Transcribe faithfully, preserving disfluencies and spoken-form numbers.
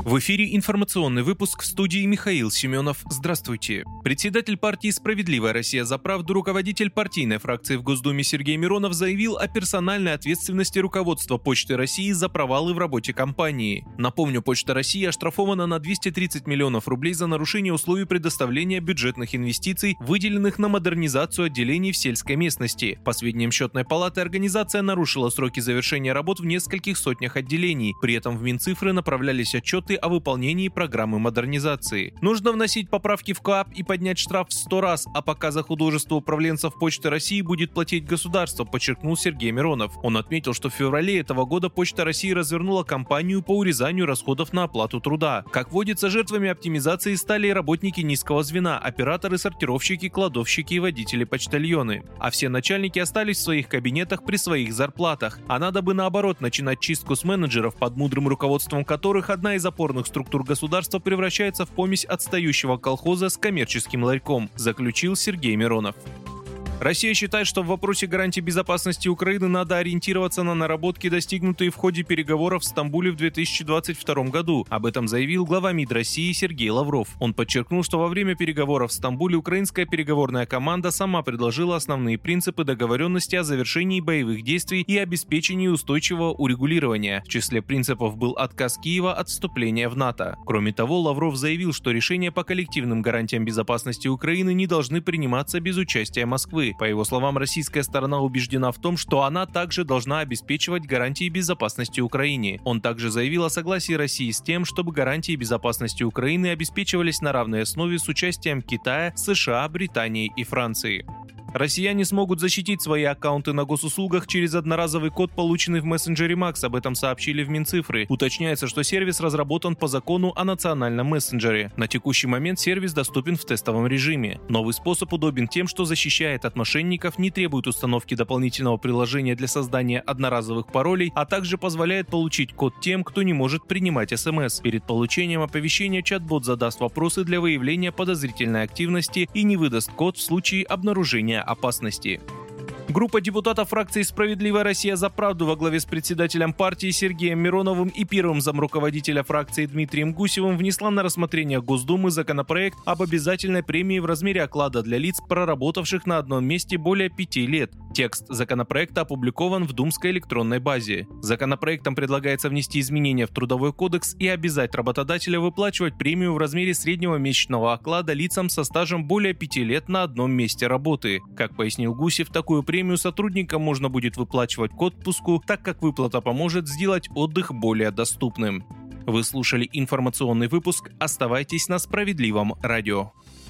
В эфире информационный выпуск, в студии Михаил Семенов. Здравствуйте. Председатель партии «Справедливая Россия за правду», руководитель партийной фракции в Госдуме Сергей Миронов заявил о персональной ответственности руководства Почты России за провалы в работе компании. Напомню, Почта России оштрафована на двести тридцать миллионов рублей за нарушение условий предоставления бюджетных инвестиций, выделенных на модернизацию отделений в сельской местности. По сведениям Счетной палаты, организация нарушила сроки завершения работ в нескольких сотнях отделений. При этом в Минцифры направлялись отчеты о выполнении программы модернизации. Нужно вносить поправки в КоАП и поднять штраф в сто раз, а пока за художество управленцев Почты России будет платить государство, подчеркнул Сергей Миронов. Он отметил, что в феврале этого года Почта России развернула кампанию по урезанию расходов на оплату труда. Как водится, жертвами оптимизации стали и работники низкого звена, операторы, сортировщики, кладовщики и водители-почтальоны. А все начальники остались в своих кабинетах при своих зарплатах. А надо бы наоборот начинать чистку с менеджеров, под мудрым руководством которых одна из опорных структур государства превращается в помесь отстающего колхоза с коммерческим ларьком, заключил Сергей Миронов. Россия считает, что в вопросе гарантий безопасности Украины надо ориентироваться на наработки, достигнутые в ходе переговоров в Стамбуле в две тысячи двадцать втором году. Об этом заявил глава МИД России Сергей Лавров. Он подчеркнул, что во время переговоров в Стамбуле украинская переговорная команда сама предложила основные принципы договоренности о завершении боевых действий и обеспечении устойчивого урегулирования. В числе принципов был отказ Киева от вступления в НАТО. Кроме того, Лавров заявил, что решения по коллективным гарантиям безопасности Украины не должны приниматься без участия Москвы. По его словам, российская сторона убеждена в том, что она также должна обеспечивать гарантии безопасности Украине. Он также заявил о согласии России с тем, чтобы гарантии безопасности Украины обеспечивались на равной основе с участием Китая, США, Британии и Франции. Россияне смогут защитить свои аккаунты на госуслугах через одноразовый код, полученный в мессенджере Макс, об этом сообщили в Минцифры. Уточняется, что сервис разработан по закону о национальном мессенджере. На текущий момент сервис доступен в тестовом режиме. Новый способ удобен тем, что защищает от мошенников, не требует установки дополнительного приложения для создания одноразовых паролей, а также позволяет получить код тем, кто не может принимать СМС. Перед получением оповещения чат-бот задаст вопросы для выявления подозрительной активности и не выдаст код в случае обнаружения опасности. Группа депутатов фракции «Справедливая Россия за правду» во главе с председателем партии Сергеем Мироновым и первым замруководителя фракции Дмитрием Гусевым внесла на рассмотрение Госдумы законопроект об обязательной премии в размере оклада для лиц, проработавших на одном месте более пяти лет. Текст законопроекта опубликован в Думской электронной базе. Законопроектом предлагается внести изменения в Трудовой кодекс и обязать работодателя выплачивать премию в размере среднего месячного оклада лицам со стажем более пяти лет на одном месте работы. Как пояснил Гусев, такую премию Премию сотрудникам можно будет выплачивать к отпуску, так как выплата поможет сделать отдых более доступным. Вы слушали информационный выпуск. Оставайтесь на Справедливом радио.